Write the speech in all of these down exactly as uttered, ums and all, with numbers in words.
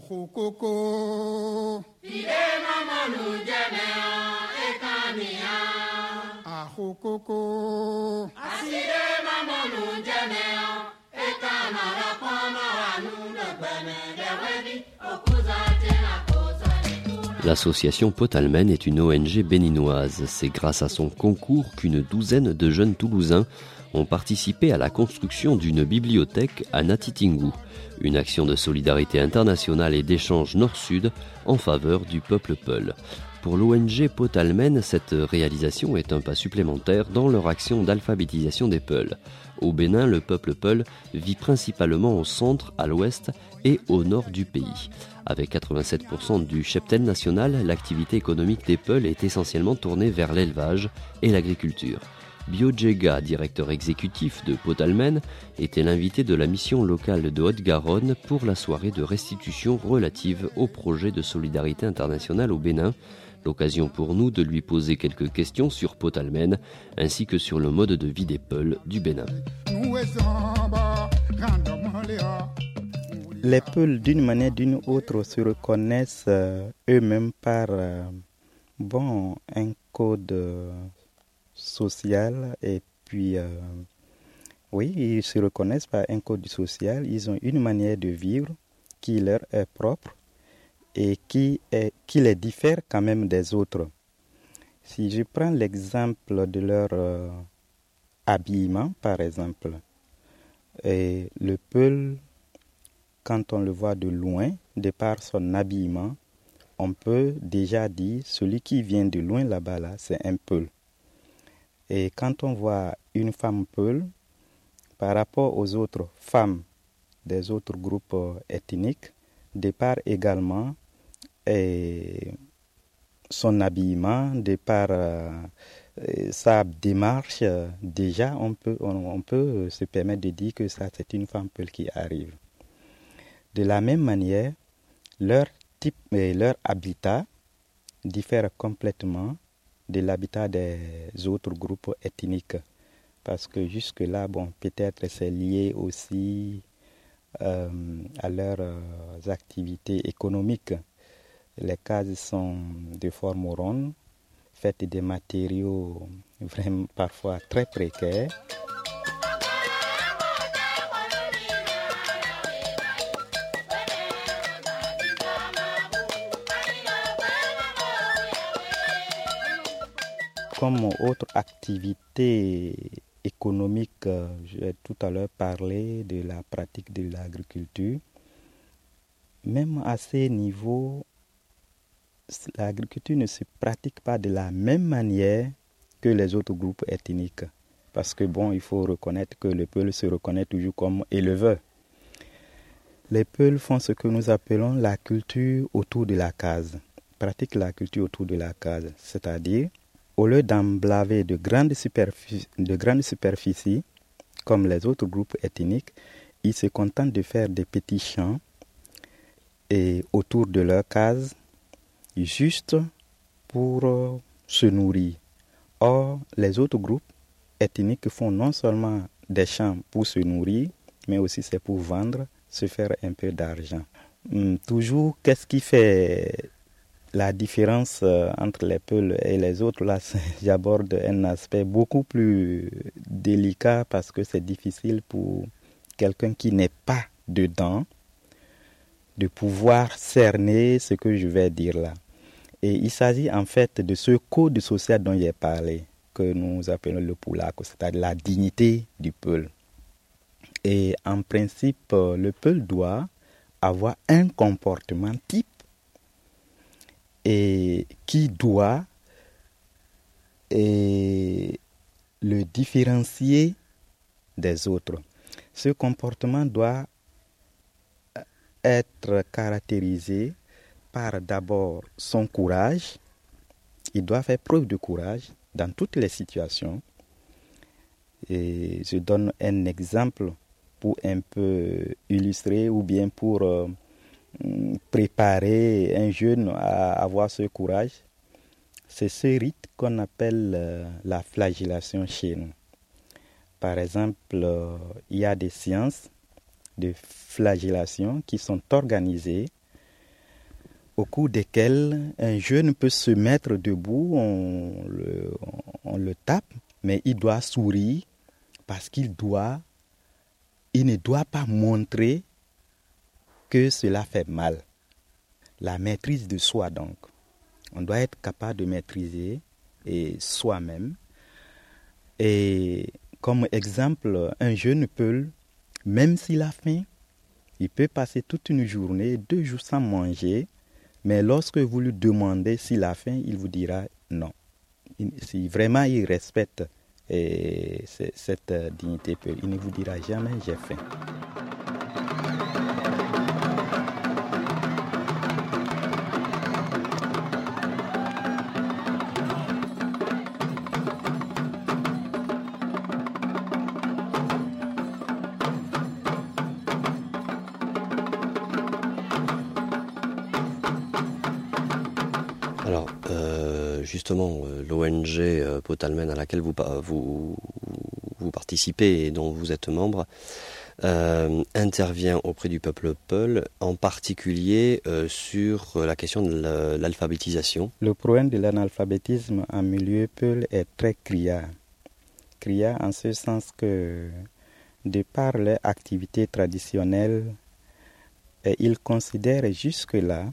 Ahokoko. Ide mamonu jeneo ekania. Ahokoko. Aside mamonu jeneo ekana la kama anu lebene dewedi okuzate na kosa. L'association Potalmen est une O N G béninoise. C'est grâce à son concours qu'une douzaine de jeunes Toulousains ont participé à la construction d'une bibliothèque à Natitingou, une action de solidarité internationale et d'échange nord-sud en faveur du peuple Peul. Pour l'O N G Potalmen, cette réalisation est un pas supplémentaire dans leur action d'alphabétisation des Peuls. Au Bénin, le peuple Peul vit principalement au centre, à l'ouest et au nord du pays. Avec quatre-vingt-sept pour cent du cheptel national, l'activité économique des Peuls est essentiellement tournée vers l'élevage et l'agriculture. Biojega, directeur exécutif de Potalmen, était l'invité de la mission locale de Haute-Garonne pour la soirée de restitution relative au projet de solidarité internationale au Bénin. L'occasion pour nous de lui poser quelques questions sur Potalmen ainsi que sur le mode de vie des Peuls du Bénin. Les Peuls, d'une manière ou d'une autre, se reconnaissent euh, eux-mêmes par euh, bon, un code euh, social et puis, euh, oui, ils se reconnaissent par un code social. Ils ont une manière de vivre qui leur est propre et qui, est, qui les diffère quand même des autres. Si je prends l'exemple de leur euh, habillement, par exemple, et le Peul, quand on le voit de loin, de par son habillement, on peut déjà dire, celui qui vient de loin là-bas, là, c'est un Peul. Et quand on voit une femme Peul, par rapport aux autres femmes des autres groupes ethniques, de par également et son habillement, de par euh, sa démarche, déjà on peut, on, on peut se permettre de dire que ça c'est une femme Peul qui arrive. De la même manière, leur type et leur habitat diffèrent complètement de l'habitat des autres groupes ethniques. Parce que jusque-là, bon, peut-être c'est lié aussi euh, à leurs euh, activités économiques. Les cases sont de forme ronde, faites des matériaux vraiment parfois très précaires. Comme autre activité économique, j'ai tout à l'heure parlé de la pratique de l'agriculture. Même à ces niveaux, l'agriculture ne se pratique pas de la même manière que les autres groupes ethniques. Parce que bon, il faut reconnaître que le Peul se reconnaît toujours comme éleveur. Les Peuls font ce que nous appelons la culture autour de la case. Ils pratiquent la culture autour de la case, c'est-à-dire au lieu d'emblaver de grandes superficies, de grandes superficies, comme les autres groupes ethniques, ils se contentent de faire des petits champs et autour de leur case, juste pour euh, se nourrir. Or, les autres groupes ethniques font non seulement des champs pour se nourrir, mais aussi c'est pour vendre, se faire un peu d'argent. Hum, toujours, qu'est-ce qui fait la différence euh, entre les Peuls et les autres? Là, j'aborde un aspect beaucoup plus délicat parce que c'est difficile pour quelqu'un qui n'est pas dedans de pouvoir cerner ce que je vais dire là. Et il s'agit en fait de ce code social dont j'ai parlé, que nous appelons le Poulako, c'est-à-dire la dignité du Peul. Et en principe, le Peul doit avoir un comportement type et qui doit et, le différencier des autres. Ce comportement doit être caractérisé par d'abord son courage. Il doit faire preuve de courage dans toutes les situations. Et je donne un exemple pour un peu illustrer ou bien pour euh, préparer un jeune à avoir ce courage. C'est ce rite qu'on appelle euh, la flagellation chez nous. Par exemple, euh, il y a des séances de flagellation qui sont organisées au cours desquels un jeune peut se mettre debout, on le, on le tape, mais il doit sourire parce qu'il doit, il ne doit pas montrer que cela fait mal. La maîtrise de soi donc. On doit être capable de maîtriser et soi-même. Et comme exemple, un jeune peut, même s'il a faim, il peut passer toute une journée, deux jours sans manger, mais lorsque vous lui demandez s'il a faim, il vous dira non. Si vraiment il respecte et cette dignité, il ne vous dira jamais j'ai faim. Alors, euh, justement, l'O N G euh, Potalmen à laquelle vous, vous, vous participez et dont vous êtes membre euh, intervient auprès du peuple Peul, en particulier euh, sur la question de l'alphabétisation. Le problème de l'analphabétisme en milieu Peul est très criard. Criard en ce sens que, de par leur activité traditionnelle, ils considèrent jusque-là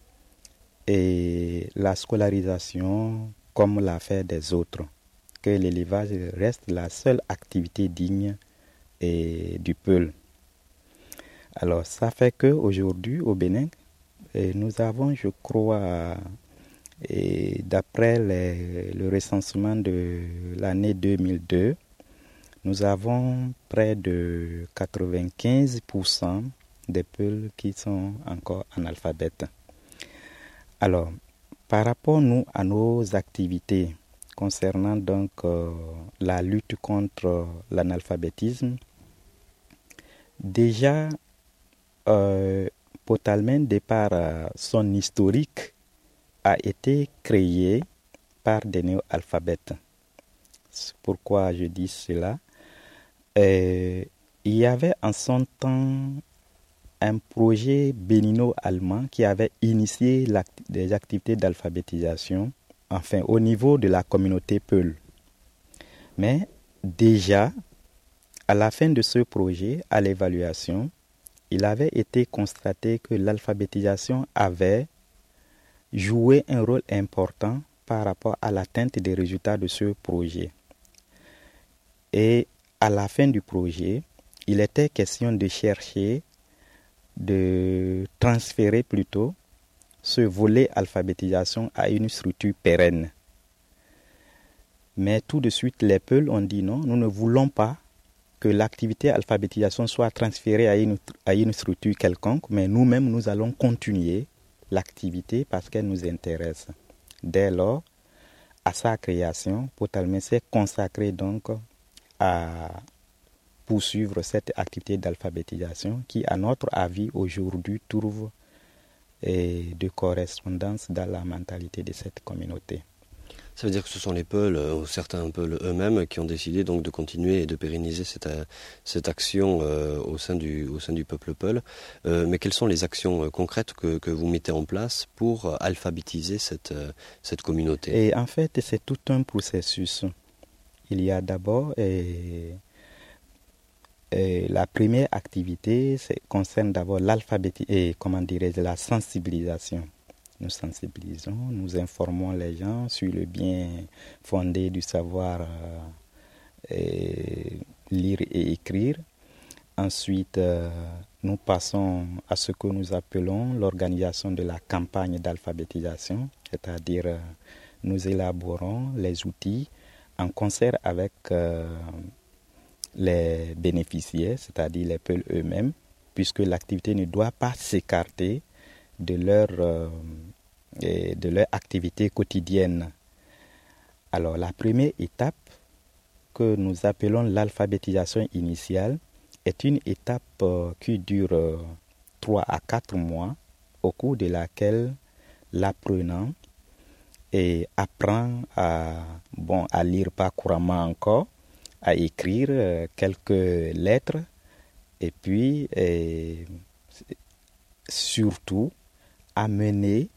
et la scolarisation comme l'affaire des autres, que l'élevage reste la seule activité digne et du Peul. Alors ça fait qu'aujourd'hui au Bénin, et nous avons, je crois, et d'après les, le recensement de l'année deux mille deux, nous avons près de quatre-vingt-quinze pour cent des Peuls qui sont encore analphabètes. Alors, par rapport nous à nos activités concernant donc euh, la lutte contre l'analphabétisme, déjà euh, Potalmen, de par euh, son historique, a été créé par des néo-alphabètes. C'est pourquoi je dis cela. Euh, il y avait en son temps un projet bénino-allemand qui avait initié des activités d'alphabétisation, enfin au niveau de la communauté Peul. Mais déjà, à la fin de ce projet, à l'évaluation, il avait été constaté que l'alphabétisation avait joué un rôle important par rapport à l'atteinte des résultats de ce projet. Et à la fin du projet, il était question de chercher de transférer plutôt ce volet alphabétisation à une structure pérenne. Mais tout de suite, les Peuls ont dit non, nous ne voulons pas que l'activité alphabétisation soit transférée à une, à une structure quelconque, mais nous-mêmes, nous allons continuer l'activité parce qu'elle nous intéresse. Dès lors, à sa création, Potalmen s'est consacré donc à poursuivre cette activité d'alphabétisation qui, à notre avis, aujourd'hui, trouve eh, de correspondance dans la mentalité de cette communauté. Ça veut dire que ce sont les Peuls, ou certains Peuls eux-mêmes, qui ont décidé donc de continuer et de pérenniser cette, cette action euh, au, sein du, au sein du peuple Peul. Euh, mais quelles sont les actions euh, concrètes que, que vous mettez en place pour alphabétiser cette, euh, cette communauté? Et en fait, c'est tout un processus. Il y a d'abord... Eh, Et la première activité concerne d'abord l'alphabétisation et comment dirais-je, la sensibilisation. Nous sensibilisons, nous informons les gens sur le bien fondé du savoir euh, et lire et écrire. Ensuite, euh, nous passons à ce que nous appelons l'organisation de la campagne d'alphabétisation, c'est-à-dire euh, nous élaborons les outils en concert avec euh, les bénéficiaires, c'est-à-dire les Peuls eux-mêmes, puisque l'activité ne doit pas s'écarter de leur, euh, de leur activité quotidienne. Alors la première étape que nous appelons l'alphabétisation initiale est une étape euh, qui dure euh, trois à quatre mois, au cours de laquelle l'apprenant et apprend à, bon, à lire pas couramment encore, à écrire euh, quelques lettres et puis et, surtout à mener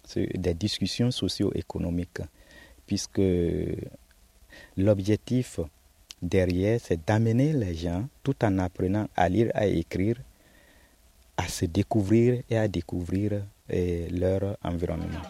des discussions socio-économiques, puisque l'objectif derrière, c'est d'amener les gens, tout en apprenant à lire, à écrire, à se découvrir et à découvrir eh, leur environnement.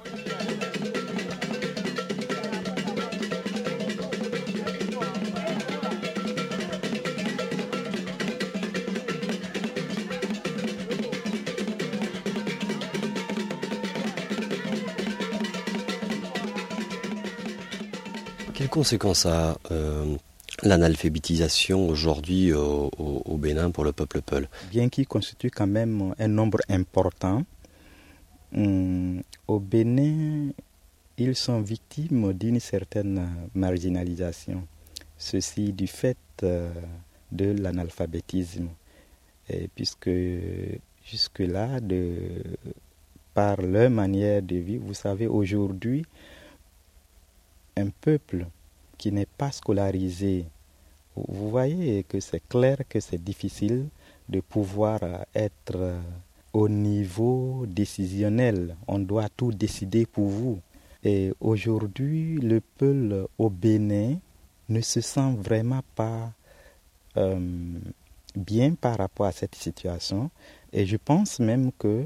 Quelles conséquences a euh, l'analphabétisation aujourd'hui au, au, au Bénin pour le peuple Peul? Bien qu'il constitue quand même un nombre important, hum, au Bénin, ils sont victimes d'une certaine marginalisation. Ceci du fait euh, de l'analphabétisme, et puisque jusque-là, de, par leur manière de vivre, vous savez, aujourd'hui, un peuple qui n'est pas scolarisé, vous voyez que c'est clair que c'est difficile de pouvoir être au niveau décisionnel. On doit tout décider pour vous. Et aujourd'hui, le peuple au Bénin ne se sent vraiment pas euh, bien par rapport à cette situation. Et je pense même que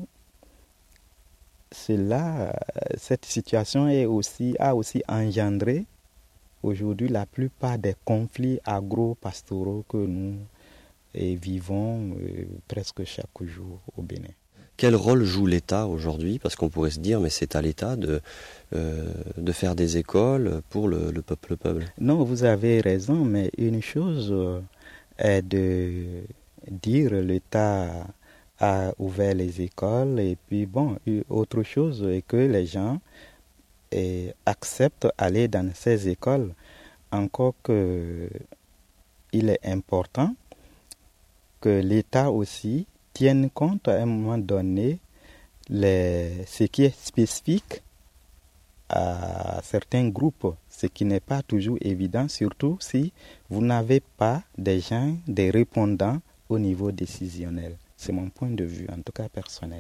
cela, cette situation est aussi, a aussi engendré aujourd'hui la plupart des conflits agro-pastoraux que nous eh, vivons eh, presque chaque jour au Bénin. Quel rôle joue l'État aujourd'hui? Parce qu'on pourrait se dire, mais c'est à l'État de, euh, de faire des écoles pour le, le peuple peuple. Non, vous avez raison, mais une chose est de dire l'État a ouvert les écoles, et puis bon, autre chose est que les gens eh, acceptent d'aller dans ces écoles, encore que il est important que l'État aussi tienne compte à un moment donné les, ce qui est spécifique à certains groupes, ce qui n'est pas toujours évident, surtout si vous n'avez pas des gens, des répondants au niveau décisionnel. C'est mon point de vue, en tout cas personnel.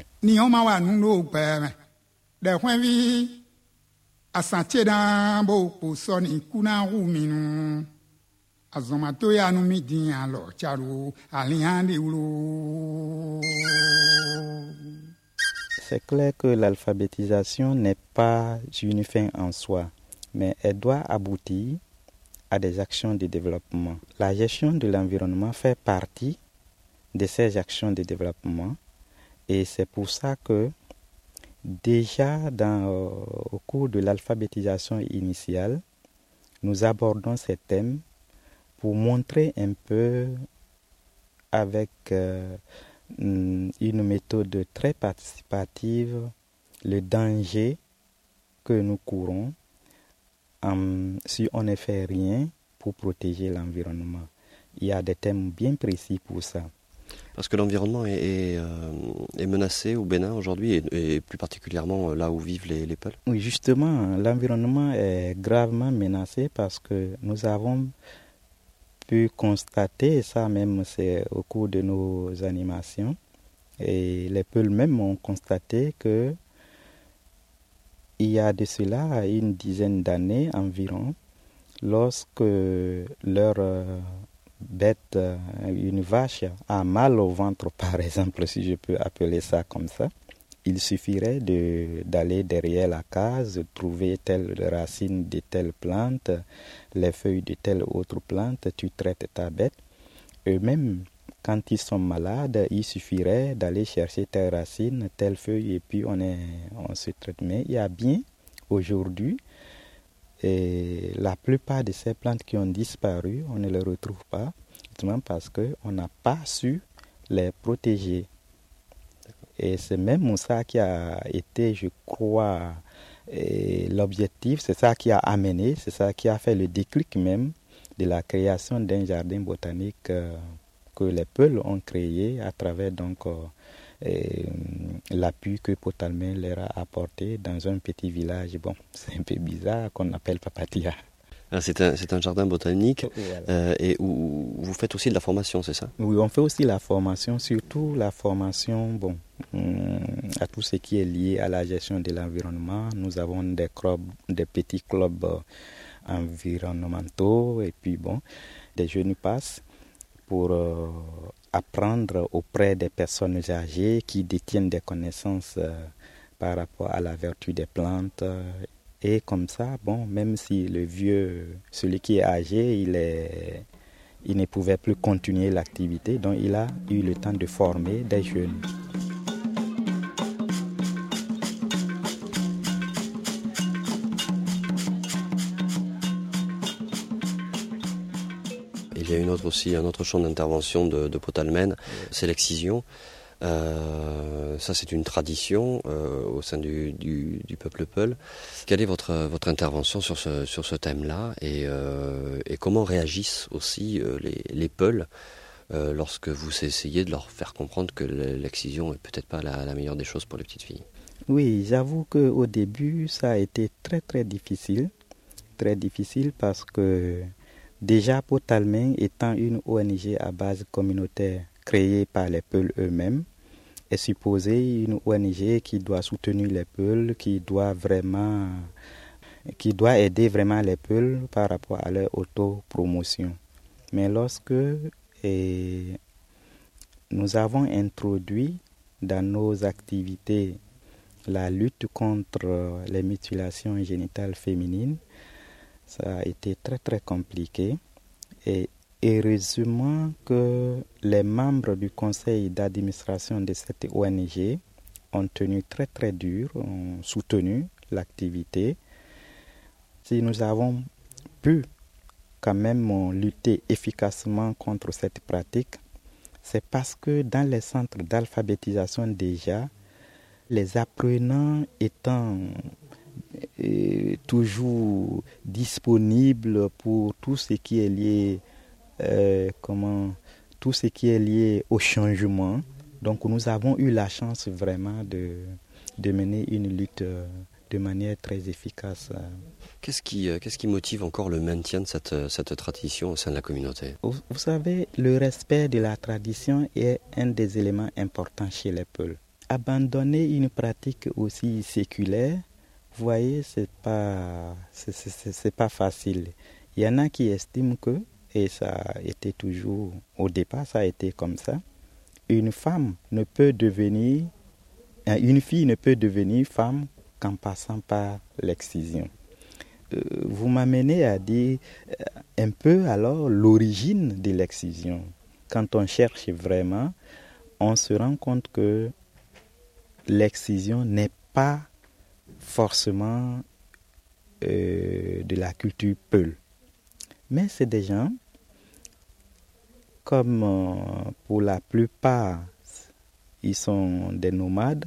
C'est clair que l'alphabétisation n'est pas une fin en soi, mais elle doit aboutir à des actions de développement. La gestion de l'environnement fait partie de ces actions de développement, et c'est pour ça que déjà dans, euh, au cours de l'alphabétisation initiale, nous abordons ces thèmes pour montrer un peu avec euh, une méthode très participative le danger que nous courons um, si on ne fait rien pour protéger l'environnement. Il y a des thèmes bien précis pour ça. Parce que l'environnement est, est, euh, est menacé au Bénin aujourd'hui, et, et plus particulièrement là où vivent les, les Peuls. Oui, justement, l'environnement est gravement menacé parce que nous avons pu constater, ça même c'est au cours de nos animations, et les Peuls même ont constaté que il y a de cela une dizaine d'années environ, lorsque leur euh, bête, une vache, a mal au ventre, par exemple, si je peux appeler ça comme ça, il suffirait de, d'aller derrière la case, trouver telle racine de telle plante, les feuilles de telle autre plante, tu traites ta bête. Eux-mêmes, quand ils sont malades, il suffirait d'aller chercher telle racine, telle feuille, et puis on, est, on se traite. Mais il y a bien, aujourd'hui, et la plupart de ces plantes qui ont disparu, on ne les retrouve pas, justement parce qu'on n'a pas su les protéger. Et c'est même ça qui a été, je crois, l'objectif, c'est ça qui a amené, c'est ça qui a fait le déclic même de la création d'un jardin botanique euh, que les Peuls ont créé à travers donc euh, et, l'appui que Potalmin leur a apporté dans un petit village. Bon, c'est un peu bizarre qu'on appelle Papatia. Ah, c'est, un, c'est un jardin botanique, voilà. euh, et où vous faites aussi de la formation, c'est ça? Oui, on fait aussi la formation, surtout la formation, bon, à tout ce qui est lié à la gestion de l'environnement. Nous avons des clubs, des petits clubs environnementaux et puis bon, des jeunes passent pour euh, apprendre auprès des personnes âgées qui détiennent des connaissances euh, par rapport à la vertu des plantes. Euh, et comme ça, bon, même si le vieux, celui qui est âgé, il est, il ne pouvait plus continuer l'activité, donc il a eu le temps de former des jeunes. Il y a une autre aussi, un autre champ d'intervention de, de Potalmen, c'est l'excision. Euh, ça, c'est une tradition euh, au sein du, du, du peuple Peul. Quelle est votre, votre intervention sur ce, sur ce thème-là et, euh, et comment réagissent aussi euh, les, les Peuls euh, lorsque vous essayez de leur faire comprendre que l'excision n'est peut-être pas la, la meilleure des choses pour les petites filles? Oui, j'avoue qu'au début, ça a été très très difficile. Très difficile parce que déjà, Potalmen étant une O N G à base communautaire créée par les Peuls eux-mêmes, est supposée une O N G qui doit soutenir les Peuls, qui doit vraiment, qui doit aider vraiment les Peuls par rapport à leur autopromotion. Mais lorsque et, nous avons introduit dans nos activités la lutte contre les mutilations génitales féminines, ça a été très très compliqué et heureusement que les membres du conseil d'administration de cette O N G ont tenu très très dur, ont soutenu l'activité. Si nous avons pu quand même lutter efficacement contre cette pratique, c'est parce que dans les centres d'alphabétisation déjà, les apprenants étant est toujours disponible pour tout ce qui est lié euh, comment tout ce qui est lié au changement. Donc nous avons eu la chance vraiment de, de mener une lutte de manière très efficace. Qu'est-ce qui, qu'est-ce qui motive encore le maintien de cette, cette tradition au sein de la communauté? Vous, vous savez, le respect de la tradition est un des éléments importants chez les Peuls. Abandonner une pratique aussi séculaire, vous voyez, c'est pas, c'est, c'est, c'est pas facile. Il y en a qui estiment que, et ça a été toujours, au départ, ça a été comme ça, une femme ne peut devenir, une fille ne peut devenir femme qu'en passant par l'excision. Euh, vous m'amenez à dire un peu alors l'origine de l'excision. Quand on cherche vraiment, on se rend compte que l'excision n'est pas forcément euh, de la culture Peul. Mais c'est des gens, comme euh, pour la plupart, ils sont des nomades,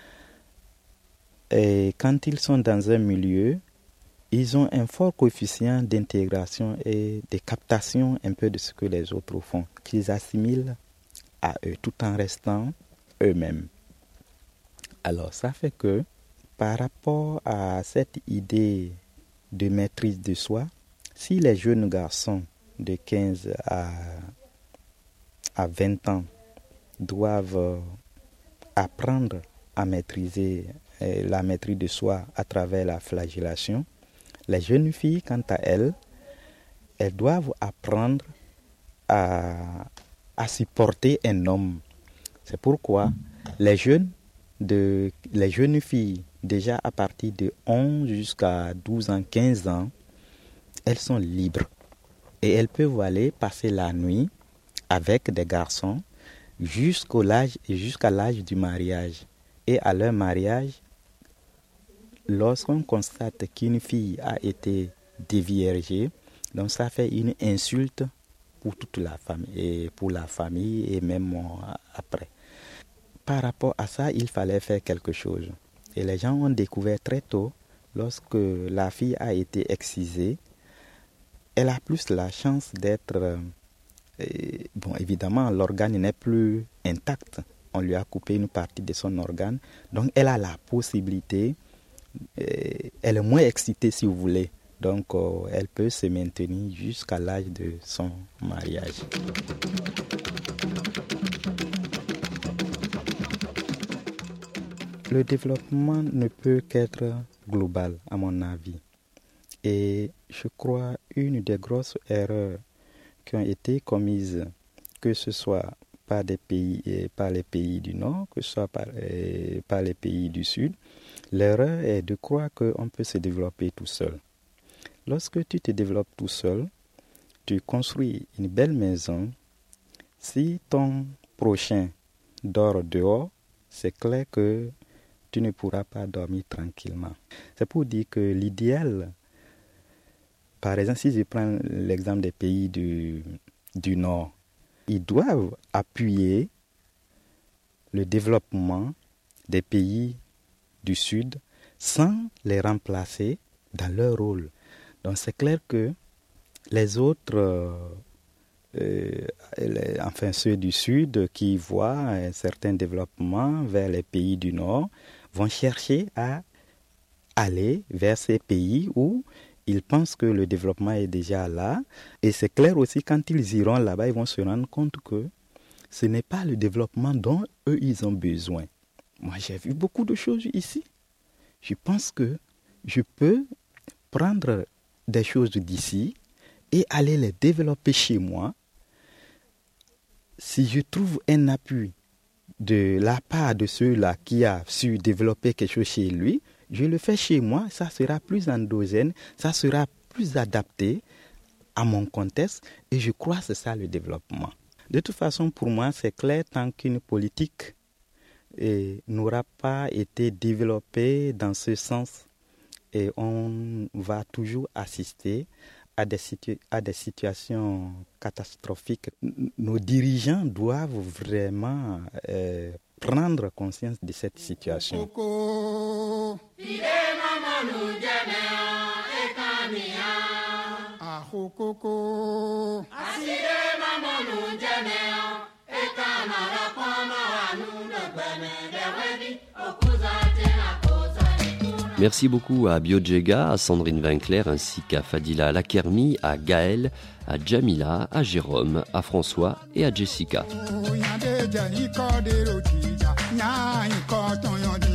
et quand ils sont dans un milieu, ils ont un fort coefficient d'intégration et de captation un peu de ce que les autres font, qu'ils assimilent à eux, tout en restant eux-mêmes. Alors ça fait que, par rapport à cette idée de maîtrise de soi, si les jeunes garçons de quinze à, à vingt ans doivent apprendre à maîtriser la maîtrise de soi à travers la flagellation, les jeunes filles, quant à elles, elles doivent apprendre à, à supporter un homme. C'est pourquoi les jeunes, de, les jeunes filles, déjà à partir de onze jusqu'à douze ans, quinze ans, elles sont libres. Et elles peuvent aller passer la nuit avec des garçons jusqu'au l'âge, jusqu'à l'âge du mariage. Et à leur mariage, lorsqu'on constate qu'une fille a été déviergée, donc ça fait une insulte pour toute la famille, et pour la famille et même après. Par rapport à ça, il fallait faire quelque chose. Et les gens ont découvert très tôt, lorsque la fille a été excisée, elle a plus la chance d'être... Euh, bon, évidemment, l'organe n'est plus intact. On lui a coupé une partie de son organe. Donc, elle a la possibilité, euh, elle est moins excitée si vous voulez. Donc, euh, elle peut se maintenir jusqu'à l'âge de son mariage. le développement ne peut qu'être global, à mon avis. Et je crois une des grosses erreurs qui ont été commises, que ce soit par, des pays, par les pays du Nord, que ce soit par, par les pays du Sud, l'erreur est de croire qu'on peut se développer tout seul. Lorsque tu te développes tout seul, tu construis une belle maison. Si ton prochain dort dehors, c'est clair que tu ne pourras pas dormir tranquillement. C'est pour dire que l'idéal, par exemple, si je prends l'exemple des pays du, du Nord, ils doivent appuyer le développement des pays du Sud sans les remplacer dans leur rôle. Donc c'est clair que les autres, euh, euh, les, enfin ceux du Sud qui voient un certain développement vers les pays du Nord, vont chercher à aller vers ces pays où ils pensent que le développement est déjà là. Et c'est clair aussi, quand ils iront là-bas, ils vont se rendre compte que ce n'est pas le développement dont eux, ils ont besoin. Moi, j'ai vu beaucoup de choses ici. Je pense que je peux prendre des choses d'ici et aller les développer chez moi. Si je trouve un appui de la part de ceux-là qui a su développer quelque chose chez lui, je le fais chez moi, ça sera plus endogène, ça sera plus adapté à mon contexte et je crois que c'est ça le développement. De toute façon, pour moi, c'est clair, tant qu'une politique eh, n'aura pas été développée dans ce sens, et on va toujours assister à des, situ- à des situations catastrophiques. Nos dirigeants doivent vraiment eh, prendre conscience de cette situation. Merci beaucoup à Biodjega, à Sandrine Winkler, ainsi qu'à Fadila Lakermi, à Gaël, à Jamila, à Jérôme, à François et à Jessica.